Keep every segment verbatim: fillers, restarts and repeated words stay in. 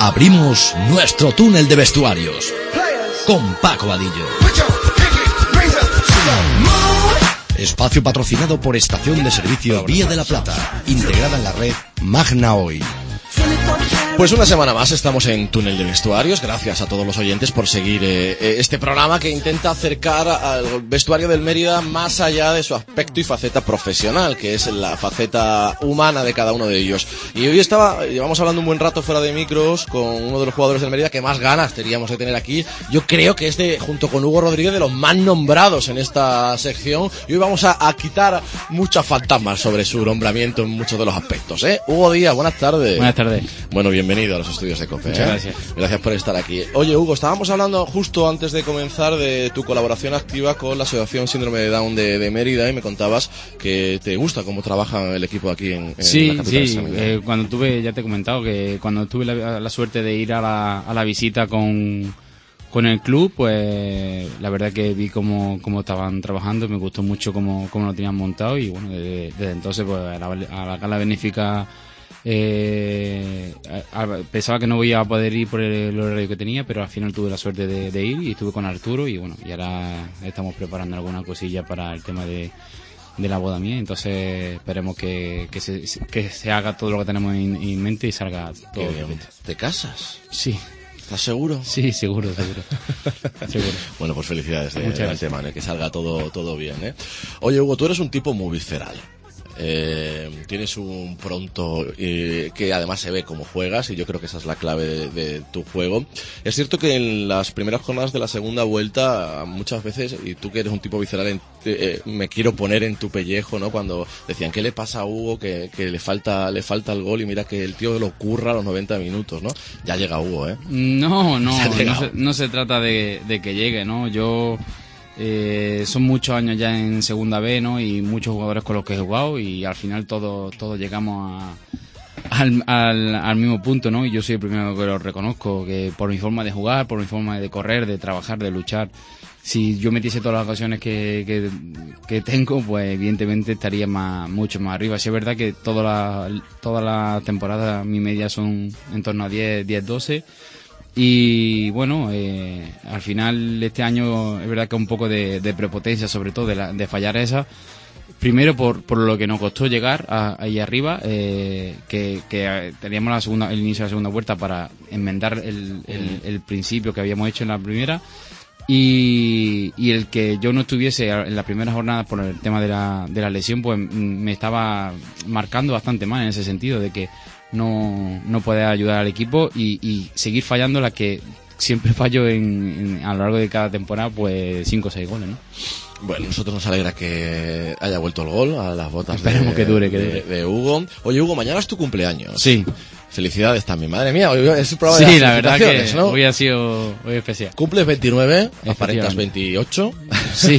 Abrimos nuestro túnel de vestuarios con Paco Vadillo. Espacio patrocinado por Estación de Servicio Vía de la Plata, integrada en la red Magna Hoy. Pues una semana más estamos en Túnel de Vestuarios. Gracias a todos los oyentes por seguir eh, este programa que intenta acercar al vestuario del Mérida más allá de su aspecto y faceta profesional, que es la faceta humana de cada uno de ellos. Y hoy estaba, llevamos hablando un buen rato fuera de micros con uno de los jugadores del Mérida que más ganas teníamos de tener aquí. Yo creo que es de, junto con Hugo Rodríguez, de los más nombrados en esta sección. Y hoy vamos a, a quitar muchas fantasmas sobre su nombramiento en muchos de los aspectos, ¿eh? Hugo Díaz, buenas tardes. Buenas tardes. Bueno, bienvenido a los estudios de COPE. Muchas ¿eh? gracias. Gracias por estar aquí. Oye, Hugo, estábamos hablando justo antes de comenzar de tu colaboración activa con la Asociación Síndrome de Down de, de Mérida y me contabas que te gusta cómo trabaja el equipo aquí en, en sí, la capital. Sí, eh, cuando tuve, ya te he comentado que cuando tuve la, la suerte de ir a la, a la visita con, con el club, pues la verdad que vi cómo, cómo estaban trabajando, me gustó mucho cómo, cómo lo tenían montado y bueno, desde, desde entonces pues a la, a la gala benéfica Eh, a, a, pensaba que no iba a poder ir por el horario que tenía, pero al final tuve la suerte de, de ir y estuve con Arturo y bueno, y ahora estamos preparando alguna cosilla para el tema de, de la boda mía, entonces esperemos que, que, se, que se haga todo lo que tenemos en, en mente y salga todo bien. ¿Te casas? Sí. ¿Estás seguro? Sí, seguro, seguro. seguro. Bueno, pues felicidades de, de antemano, que salga todo, todo bien, ¿eh? Oye, Hugo, tú eres un tipo muy visceral. Eh, tienes un pronto eh, que además se ve cómo juegas y yo creo que esa es la clave de, de tu juego. Es cierto que en las primeras jornadas de la segunda vuelta muchas veces, y tú que eres un tipo visceral, en, eh, me quiero poner en tu pellejo, ¿no? Cuando decían ¿qué le pasa a Hugo? Que, que le falta le falta el gol y mira que el tío lo curra a los noventa minutos, ¿no? Ya llega Hugo, ¿eh? No, no, no se, no se trata de, de que llegue, ¿no? Yo Eh, son muchos años ya en segunda B, ¿no? Y muchos jugadores con los que he jugado y al final todos todos llegamos a, al, al, al mismo punto, ¿no? Y yo soy el primero que lo reconozco, que por mi forma de jugar, por mi forma de correr, de trabajar, de luchar, si yo metiese todas las ocasiones que, que, que tengo, pues evidentemente estaría más, mucho más arriba. Si es verdad que toda la, toda la temporada mi media son en torno a diez, doce. Y bueno, eh, al final este año es verdad que un poco de, de prepotencia, sobre todo de, la, de fallar esa. Primero por, por lo que nos costó llegar a, ahí arriba, eh, que, que teníamos la segunda, el inicio de la segunda vuelta para enmendar el, el, el principio que habíamos hecho en la primera. Y, y el que yo no estuviese en la primera jornada por el tema de la, de la lesión, pues me estaba marcando bastante mal en ese sentido, de que no, no puede ayudar al equipo y, y seguir fallando la que siempre fallo en, en, a lo largo de cada temporada, pues cinco o seis goles, ¿no? Bueno, nosotros nos alegra que haya vuelto el gol a las botas. Esperemos de, que dure, que de, dure. de Hugo. Oye, Hugo, mañana es tu cumpleaños. Sí. Felicidades también, madre mía, hoy es el programa sí, de las la verdad que ¿no? hoy ha sido hoy especial. Cumples veintinueve, aparentas veintiocho. Sí.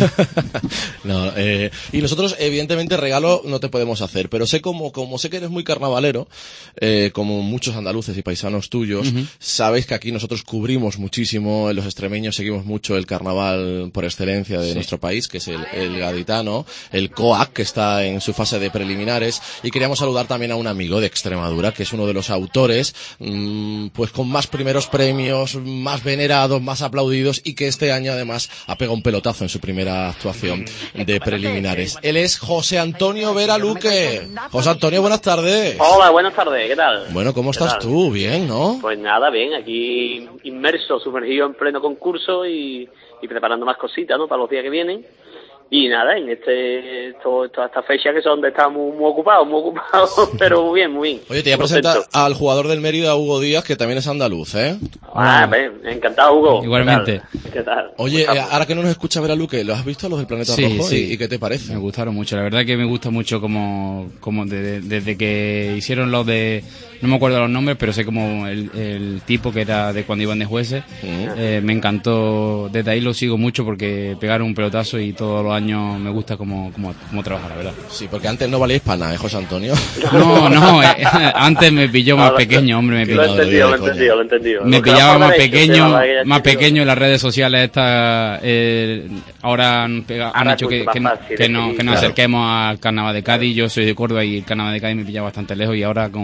no, eh, y nosotros, evidentemente, regalo no te podemos hacer, pero sé como, como sé que eres muy carnavalero, eh, como muchos andaluces y paisanos tuyos, uh-huh. Sabéis que aquí nosotros cubrimos muchísimo, los extremeños seguimos mucho el carnaval por excelencia de sí. nuestro país, que es el, el gaditano, el C O A C, que está en su fase de preliminares, y queríamos saludar también a un amigo de Extremadura, que es uno de los autores, mmm, pues con más primeros premios, más venerados, más aplaudidos, y que este año además ha pegado un pelotazo en su primera actuación de preliminares. Él es José Antonio Vera Luque. José Antonio, buenas tardes. Hola, buenas tardes, ¿qué tal? Bueno, ¿cómo estás tú? Bien, ¿no? Pues nada, bien, aquí inmerso, sumergido en pleno concurso y, y preparando más cositas, ¿no? Para los días que vienen. Y nada, en este todo, toda esta fecha que son donde estamos muy ocupados, muy ocupados, pero muy bien, muy bien. Oye, te voy a presentar al jugador del Mérida, Hugo Díaz, que también es andaluz, ¿eh? Ah, bien, encantado, Hugo. Igualmente. ¿Qué tal? ¿Qué tal? Oye, eh, ahora que no nos escucha Vera Luque, ¿lo has visto a los del Planeta sí, Rojo? Sí. ¿Y, ¿Y qué te parece? Me gustaron mucho, la verdad que me gusta mucho como, como de, de, desde que hicieron los de... No me acuerdo los nombres, pero sé como el, el tipo que era de cuando iban de jueces. Uh-huh. Eh, me encantó, desde ahí lo sigo mucho porque pegaron un pelotazo y todos los años me gusta cómo, cómo, cómo trabaja, la verdad. Sí, porque antes no valíais para nada, ¿eh, José Antonio? No, no, eh, antes me pilló más pequeño, hombre, me pilló. Lo he entendido, lo he entendido, lo he entendido. Me pillaba más pequeño, más pequeño en las redes sociales estas, eh, ahora han, pegado, han hecho que, que, fácil, que, no, que nos claro. acerquemos al Carnaval de Cádiz. Yo soy de Córdoba y el Carnaval de Cádiz me pillaba bastante lejos y ahora con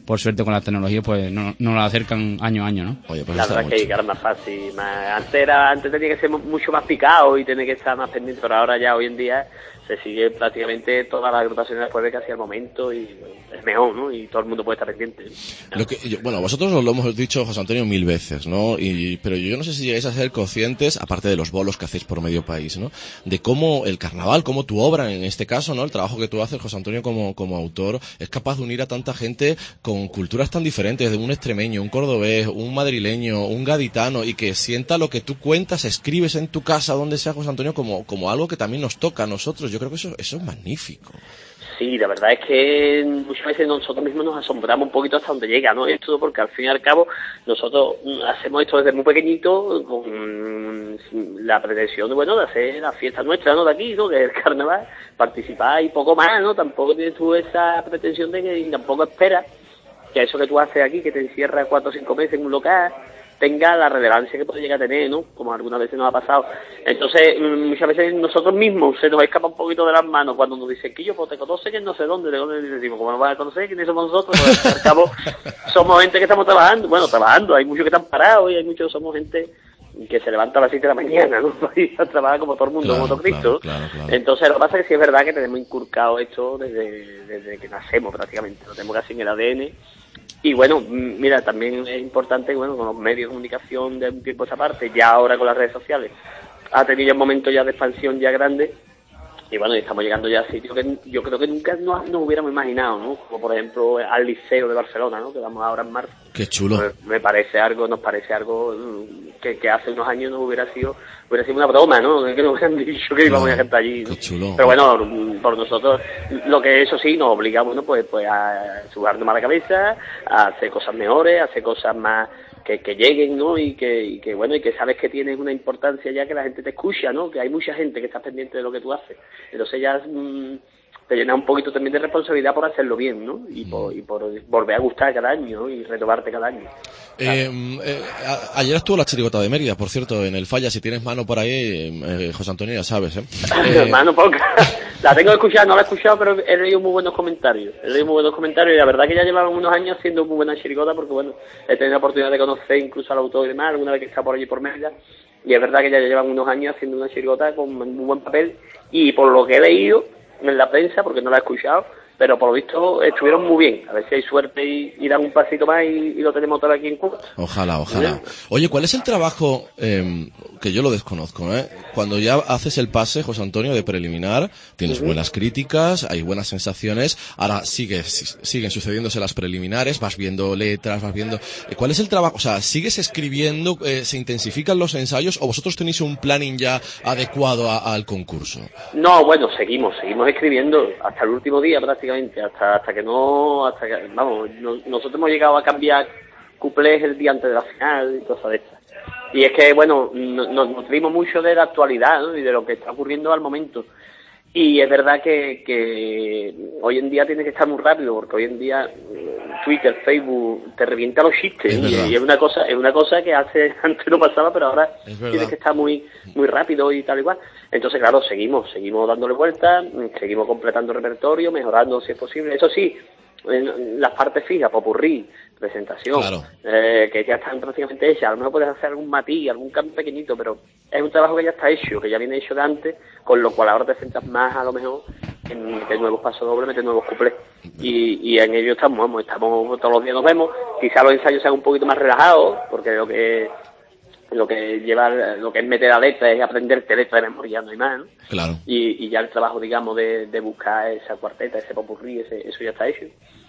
por suerte con la tecnología pues no, no la acercan año a año, ¿no? Oye, pues la verdad es que ahora es más fácil, más, antes, era, antes tenía que ser mucho más picado y tenía que estar más pendiente, pero ahora ya hoy en día se sigue prácticamente todas las agrupaciones después de casi al momento y es mejor, ¿no? Y todo el mundo puede estar pendiente, ¿no? Lo que, yo, bueno, vosotros os lo hemos dicho, José Antonio, mil veces, ¿no? Y, pero yo no sé si llegáis a ser conscientes, aparte de los bolos que hacéis por medio país, ¿no? De cómo el carnaval, cómo tu obra, en este caso, ¿no? El trabajo que tú haces, José Antonio, como, como autor, es capaz de unir a tanta gente con culturas tan diferentes, de un extremeño, un cordobés, un madrileño, un gaditano, y que sienta lo que tú cuentas, escribes en tu casa, donde sea, José Antonio, como, como algo que también nos toca a nosotros. Yo creo que eso, eso es magnífico. Sí, la verdad es que muchas veces nosotros mismos nos asombramos un poquito hasta donde llega, ¿no? Esto porque al fin y al cabo nosotros hacemos esto desde muy pequeñito con la pretensión, bueno, de hacer la fiesta nuestra, ¿no? De aquí, ¿no? Del carnaval, participar y poco más, ¿no? Tampoco tienes tú esa pretensión de que tampoco esperas que eso que tú haces aquí, que te encierras cuatro o cinco meses en un local, tenga la relevancia que puede llegar a tener, ¿no? Como algunas veces nos ha pasado. Entonces, muchas veces nosotros mismos se nos escapa un poquito de las manos cuando nos dicen que yo pues te conoce que no sé dónde, de dónde decimos, ¿cómo nos vas a conocer? ¿Quiénes somos nosotros? Pues, al cabo, somos gente que estamos trabajando, bueno, trabajando, hay muchos que están parados y hay muchos, somos gente que se levanta a las siete de la mañana, ¿no? Para ir a trabajar como todo el mundo, claro, como todo Cristo. Claro, claro, claro. Entonces, lo que pasa es que sí es verdad que tenemos inculcado esto desde, desde que nacemos prácticamente, lo tenemos casi en el A D N. Y bueno, mira, también es importante, bueno, con los medios de comunicación de un tiempo a esa parte, ya ahora con las redes sociales, ha tenido un momento ya de expansión ya grande, y bueno, estamos llegando ya a sitios que yo creo que nunca nos, nos hubiéramos imaginado, ¿no? Como por ejemplo al Liceo de Barcelona, ¿no? Que vamos ahora en marzo. Qué chulo. Me, me parece algo, nos parece algo que, que hace unos años no hubiera sido, hubiera sido una broma, ¿no? Que nos hubieran dicho que íbamos a gente allí, ¿no? Qué chulo. Pero bueno, por nosotros, lo que eso sí, nos obligamos, ¿no? Pues, pues a jugarnos más la cabeza, a hacer cosas mejores, a hacer cosas más que, que lleguen, ¿no? Y que, y que, bueno, y que sabes que tienes una importancia ya que la gente te escucha, ¿no? Que hay mucha gente que está pendiente de lo que tú haces. Entonces ya mmm, te llena un poquito también de responsabilidad por hacerlo bien, ¿no? Y por, y por volver a gustar cada año, ¿no? Y renovarte cada año. Eh, eh, a, ayer estuvo la chirigota de Mérida, por cierto, en el Falla. Si tienes mano por ahí, eh, José Antonio, ya sabes, ¿eh? eh mano poca. La tengo que escuchar, no la he escuchado, pero he leído muy buenos comentarios. He leído muy buenos comentarios y la verdad que ya llevaban unos años haciendo muy buena chirigota porque, bueno, he tenido la oportunidad de conocer incluso al autor y demás, alguna vez que está por allí por Mérida. Y es verdad que ya llevan unos años haciendo una chirigota con muy buen papel y por lo que he leído en la prensa, porque no la he escuchado, pero por lo visto estuvieron muy bien. A ver si hay suerte y, y dan un pasito más y, y lo tenemos todo aquí en Cuba. Ojalá, ojalá. Oye, ¿cuál es el trabajo, eh, que yo lo desconozco, eh? Cuando ya haces el pase, José Antonio, de preliminar, tienes uh-huh. buenas críticas, hay buenas sensaciones, ahora sigue, siguen sucediéndose las preliminares, vas viendo letras, vas viendo... ¿Cuál es el trabajo? O sea, ¿sigues escribiendo, eh, se intensifican los ensayos o vosotros tenéis un planning ya adecuado a, al concurso? No, bueno, seguimos, seguimos escribiendo hasta el último día prácticamente, hasta hasta que no, hasta que, vamos, no, nosotros hemos llegado a cambiar cuplés el día antes de la final y cosas de estas. Y es que, bueno, nos nutrimos mucho de la actualidad, ¿no? Y de lo que está ocurriendo al momento. Y es verdad que, que hoy en día tiene que estar muy rápido, porque hoy en día Twitter, Facebook, te revienta los chistes. Es y, y es una cosa es una cosa que hace antes no pasaba, pero ahora tienes que estar muy muy rápido y tal y cual. Entonces, claro, seguimos, seguimos dándole vueltas, seguimos completando el repertorio, mejorando si es posible. Eso sí, en las partes fijas, popurrí, presentación, claro. eh, que ya están prácticamente hechas. A lo mejor puedes hacer algún matiz, algún cambio pequeñito, pero es un trabajo que ya está hecho, que ya viene hecho de antes, con lo cual ahora te centras más a lo mejor en meter nuevos pasos dobles, meter nuevos cuplés. Y, y en ello estamos, vamos, estamos todos los días nos vemos. Quizá los ensayos sean un poquito más relajados, porque lo que lo que lleva, lo que es meter a letra es aprenderte letra de memoria, no hay más, ¿no? Claro. Y, y ya el trabajo, digamos, de, de buscar esa cuarteta, ese popurrí, ese, eso ya está hecho.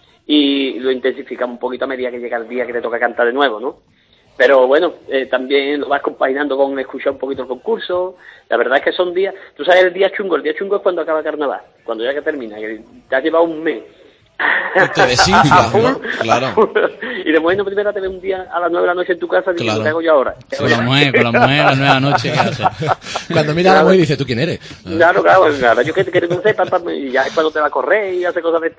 Y lo intensificamos un poquito a medida que llega el día que te toca cantar de nuevo, ¿no? Pero bueno, eh, también lo vas compaginando con escuchar un poquito el concurso. La verdad es que son días... Tú sabes el día chungo, el día chungo es cuando acaba el carnaval, cuando ya que termina, que te has llevado un mes. Te desinfla, ¿no? Claro. Y de momento primero te ves un día a las nueve de la noche en tu casa y dices, claro. ¿qué hago yo ahora? Con la mujer, con la mujer a las nueve de la noche, ¿qué haces? Cuando mira a la mujer dice, ¿tú quién eres? Claro, claro, claro. Yo que te quiero conocer, y ya es cuando te va a correr y hace cosas de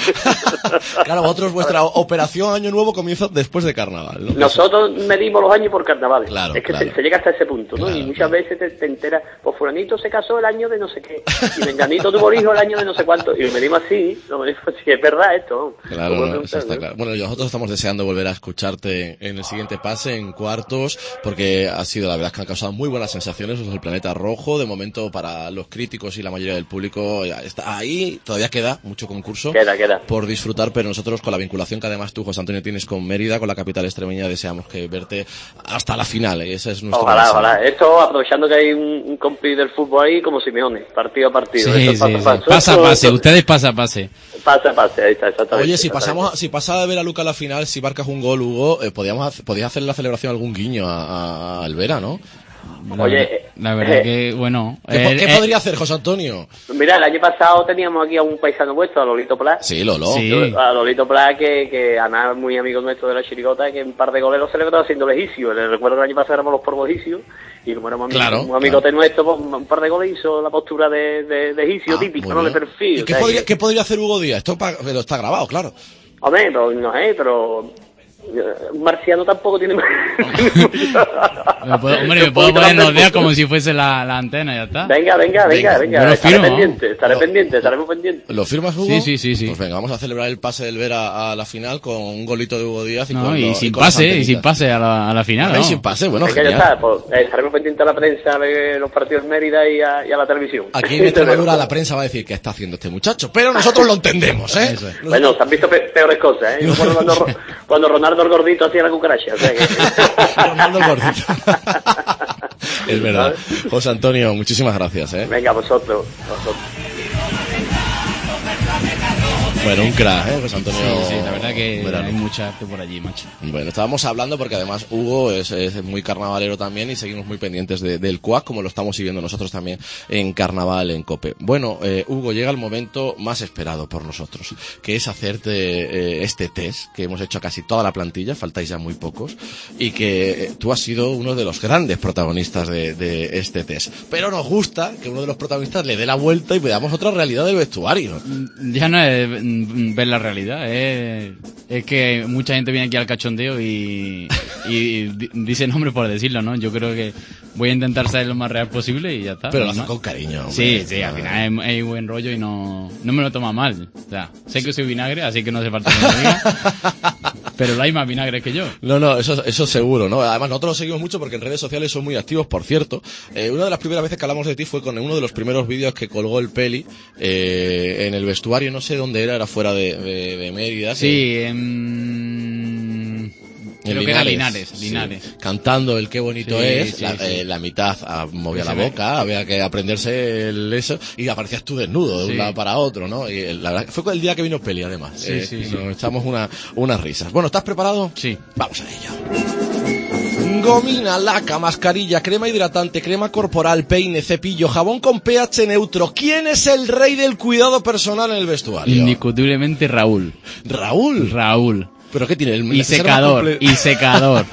este. Claro, vosotros vuestra operación Año Nuevo comienza después de carnaval, ¿no? Nosotros medimos los años por carnavales. Claro, es que claro. se, se llega hasta ese punto, ¿no? Claro, y muchas claro. veces te, te enteras, pues fulanito se casó el año de no sé qué, y venganito tuvo hijo el año de no sé cuánto, y lo medimos así, lo medimos así, es verdad esto. Claro, no, eso está claro. Bueno, nosotros estamos deseando volver a escucharte en el siguiente pase, en cuartos, porque ha sido, la verdad, que han causado muy buenas sensaciones los del Planeta Rojo. De momento, para los críticos y la mayoría del público, está ahí. Todavía queda mucho concurso queda, queda. por disfrutar, pero nosotros, con la vinculación que además tú, José Antonio, tienes con Mérida, con la capital extremeña, deseamos que verte hasta la final. ¿eh? Ese es nuestro Ojalá, mensaje. ojalá. Esto, aprovechando que hay un, un compi del fútbol ahí, como Simeone, partido a partido. Sí, Esto sí, pasa, sí. pasa. Pasa a pase, ustedes pasa a pase. Pasa a pase, ahí está, exactamente. Oye, si exactamente. pasamos, si pasa a ver a Luca a la final, si marcas un gol, Hugo, eh, podíamos, podías hacer la celebración algún guiño a, a, a Alvera, ¿no? La, Oye, la verdad eh, que, bueno... ¿Qué, eh, ¿qué eh, podría hacer, José Antonio? Mira, el año pasado teníamos aquí a un paisano vuestro, a Lolito Pla. Sí, Lolo. Sí. A Lolito Pla, que, que Ana es muy amigo nuestro de la chirigota, que un par de goles los celebró haciendo legicio. Le recuerdo que el año pasado éramos los por Legicio, y como éramos Claro, un amigote claro. nuestro, pues, un par de goles hizo la postura de, de, de Gicio Ah, típica, muy ¿no? De bien. perfil. ¿Y o qué sea, podría, que- qué podría hacer Hugo Díaz? Esto pa- pero está grabado, claro. Hombre, pero no sé, pero... Un marciano tampoco tiene... me puedo- hombre, me Un puedo poquito poner más los dedos de- como si fuese la, la antena, ya está. Venga, venga, Venga, venga, yo venga. lo Estaré firmo. pendiente, estaré Lo- pendiente, estaremos pendientes. ¿Lo firmas, Hugo? Sí, sí, sí, sí. Pues venga, vamos a celebrar el pase del Vera a la final con un golito de Hugo Díaz y No, con y lo- sin con las pase, y antenitas. sin pase a la, a la final, Ah, y ¿no? sin pase, bueno, Venga, ya genial. está, pues, eh, estaremos pendientes a la prensa de los partidos en Mérida y a, y a la televisión. Aquí en Extremadura la prensa va a decir qué está haciendo este muchacho, pero nosotros lo entendemos, ¿eh? Eso es. Bueno, se han visto pe- peores cosas, ¿eh? Yo cuando, cuando, cuando Ronaldo el gordito hacía la cucaracha, o sea que... Ronaldo el gordito. Es verdad. José Antonio, muchísimas gracias, ¿eh? Venga, vosotros, vosotros. Bueno, un crack, ¿eh? José Antonio. Sí, sí, la verdad que Verano. hay mucha arte por allí, macho. Bueno, estábamos hablando porque además Hugo es, es muy carnavalero también y seguimos muy pendientes de, del C U A C, como lo estamos siguiendo nosotros también en Carnaval, en COPE. Bueno, eh, Hugo, llega el momento más esperado por nosotros, que es hacerte eh, este test que hemos hecho a casi toda la plantilla, faltáis ya muy pocos, y que eh, tú has sido uno de los grandes protagonistas de, de este test. Pero nos gusta que uno de los protagonistas le dé la vuelta y veamos otra realidad del vestuario. Ya no es mm, ver la realidad, es, es que mucha gente viene aquí al cachondeo y, y di- dice nombre por decirlo, ¿no? Yo creo que voy a intentar ser lo más real posible y ya está. Pero lo ¿no? haces con cariño. hombre. Sí, sí, al Ah. final hay, hay buen rollo y no, no me lo toma mal. O sea, sé que soy vinagre, así que no hace falta que me lo diga, pero hay más vinagre que yo. No, no, eso, eso seguro, ¿no? Además, nosotros lo seguimos mucho porque en redes sociales son muy activos, por cierto. Eh, una de las primeras veces que hablamos de ti fue con uno de los primeros vídeos que colgó el Peli eh, en el vestuario, no sé dónde era, era fuera de, de, de Mérida. que- Sí, en... en creo que era Linares, sí. Linares. Cantando el qué bonito Sí, es, sí, la, sí. eh, la mitad ah, movía Que la se ve. boca, había que aprenderse el eso, y aparecías tú desnudo de un Sí. lado para otro, ¿no? Y la verdad, fue el día que vino Peli, además. Sí, Eh, sí, y sí. Nos echamos una, unas risas. Bueno, ¿estás preparado? Sí. Vamos a ello. Gomina, laca, mascarilla, crema hidratante, crema corporal, peine, cepillo, jabón con pH neutro. ¿Quién es el rey del cuidado personal en el vestuario? Indiscutiblemente Raúl. Raúl. Raúl. ¿Pero qué tiene? El Y necesario más secador, comple- y secador.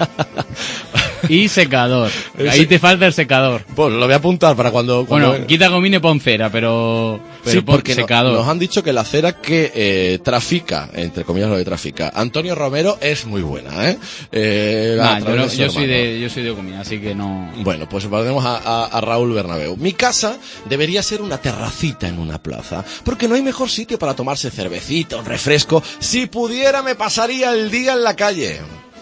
Y secador. Ese- Ahí te falta el secador. Pues lo voy a apuntar para cuando... cuando Bueno, quita gomina y pon cera, pero, pero sí, pon porque no- secador. nos han dicho que la cera que eh, trafica, entre comillas lo que trafica, Antonio Romero es muy buena, ¿eh? eh a Nah, yo, través no- de su yo soy hermano. de, yo soy de gomina, así que no. Bueno, pues volvemos a, a, a Raúl Bernabéu. Mi casa debería ser una terracita en una plaza, porque no hay mejor sitio para tomarse cervecita, un refresco. Si pudiera me pasaría el día en la calle.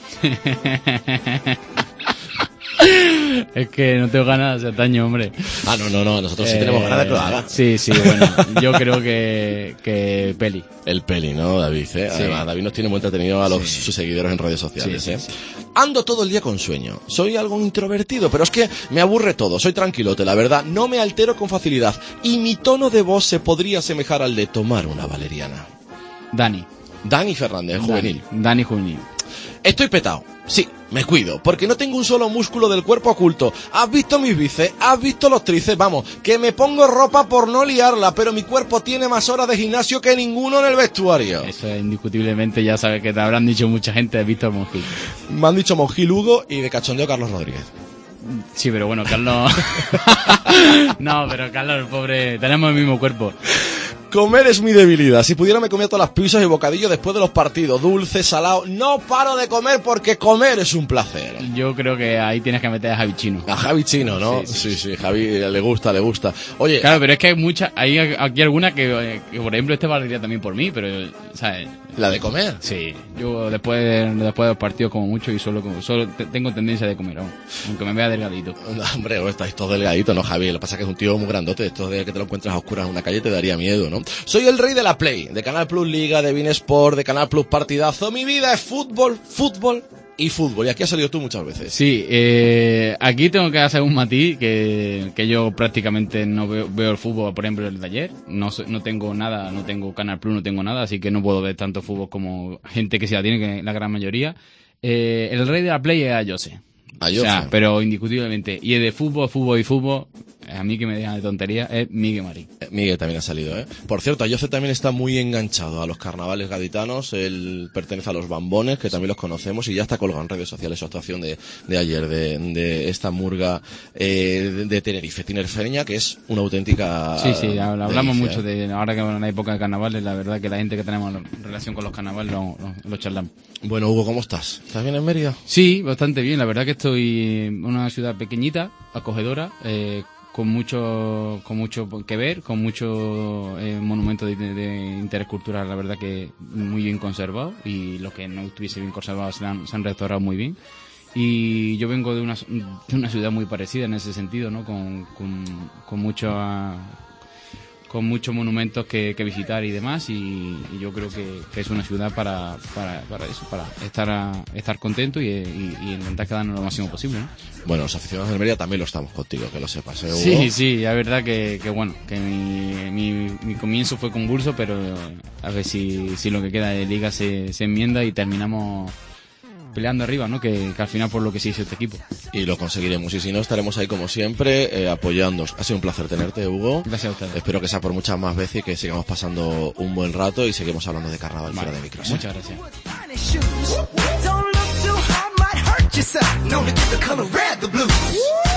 Es que no tengo ganas de ataño, hombre. Ah, no, no, no, nosotros sí Eh, tenemos ganas de que lo haga. Sí, sí, bueno, yo creo que, que Peli. El Peli, ¿no, David? ¿eh? Sí. Además, David nos tiene muy entretenido a los, Sí. sus seguidores en redes sociales. Sí, ¿eh? sí, Ando todo el día con sueño. Soy algo introvertido, pero es que me aburre todo. Soy tranquilote, la verdad. No me altero con facilidad. Y mi tono de voz se podría asemejar al de tomar una valeriana. Dani. Dani Fernández, el juvenil. Dani, Dani juvenil. Estoy petado. Sí, me cuido, porque no tengo un solo músculo del cuerpo oculto. ¿Has visto mis bíceps? ¿Has visto los tríceps? Vamos, que me pongo ropa por no liarla, pero mi cuerpo tiene más horas de gimnasio que ninguno en el vestuario. Eso es indiscutiblemente, ya sabes que te habrán dicho mucha gente, has visto el Monjil. Me han dicho Monjil Hugo y de cachondeo Carlos Rodríguez. Sí, pero bueno, Carlos... no, pero Carlos, el pobre, tenemos el mismo cuerpo. Comer es mi debilidad. Si pudiera me comía todas las pizzas y bocadillos después de los partidos. Dulce, salado. No paro de comer porque comer es un placer. Yo creo que ahí tienes que meter a Javi Chino. A Javi Chino, ¿no? Sí, sí, sí, sí, Javi le gusta, le gusta. Oye, claro, pero es que hay muchas, hay aquí alguna que, que por ejemplo, este valdría también por mí, pero, ¿sabes? ¿La de comer? Sí. Yo después de, después de los partidos como mucho y solo, solo tengo tendencia de comer aún, aunque me vea delgadito. No, hombre, estáis todos delgaditos, ¿no, Javi? Lo que pasa es que es un tío muy grandote. Esto de que te lo encuentras a oscuras en una calle te daría miedo, ¿no? Soy el rey de la Play, de Canal Plus Liga, de Bein Sport, de Canal Plus Partidazo. Mi vida es fútbol, fútbol y fútbol. Y aquí has salido tú muchas veces. Sí, eh, aquí tengo que hacer un matiz que, que yo prácticamente no veo, veo el fútbol, por ejemplo, el de ayer. No, no tengo nada, no tengo Canal Plus, no tengo nada, así que no puedo ver tanto fútbol como gente que sí la tiene, que la gran mayoría. Eh, el rey de la Play es a Jose. A Jose. O sea, pero indiscutiblemente. Y de fútbol, fútbol y fútbol, a mí que me dejan de tontería, es Miguel Marín. Miguel también ha salido, ¿eh? Por cierto, Jose también está muy enganchado a los carnavales gaditanos. Él pertenece a los Bambones, que también los conocemos, y ya está colgado en redes sociales su actuación de, de ayer, de, de esta murga eh, de, de Tenerife, tinerfeña, que es una auténtica... Sí, sí, hablamos delicia, mucho ¿eh? de ahora que en la época de carnavales, la verdad que la gente que tenemos relación con los carnavales lo, lo, lo charlamos. Bueno, Hugo, ¿cómo estás? ¿Estás bien en Mérida? Sí, bastante bien. La verdad que estoy en una ciudad pequeñita, acogedora, eh, con mucho con mucho que ver, con muchos eh, monumentos de, de, de interés cultural, la verdad que muy bien conservados, y los que no estuviese bien conservados se han, se han restaurado muy bien. Y yo vengo de una, de una ciudad muy parecida en ese sentido, ¿no? Con, con, con mucho... con muchos monumentos que, que visitar y demás, y, y yo creo que, que es una ciudad para, para, para eso, para estar a, estar contento y, y, y intentar quedarnos lo máximo posible, ¿no? Bueno, los aficionados de Mérida también lo estamos contigo, que lo sepas, ¿eh, Hugo? Sí, sí, la verdad que, que bueno, que mi, mi, mi comienzo fue convulso, pero a ver si, si lo que queda de liga se, se enmienda y terminamos peleando arriba, ¿no? Que, que al final por lo que se hizo este equipo. Y lo conseguiremos, y si no estaremos ahí como siempre, eh, apoyándonos. Ha sido un placer tenerte, Hugo. Gracias a ustedes. Espero que sea por muchas más veces y que sigamos pasando un buen rato y seguimos hablando de carnaval, vale, fuera de micros, ¿eh? Muchas gracias. Don't look too hard, might hurt yourself. Known to give the color red the blues.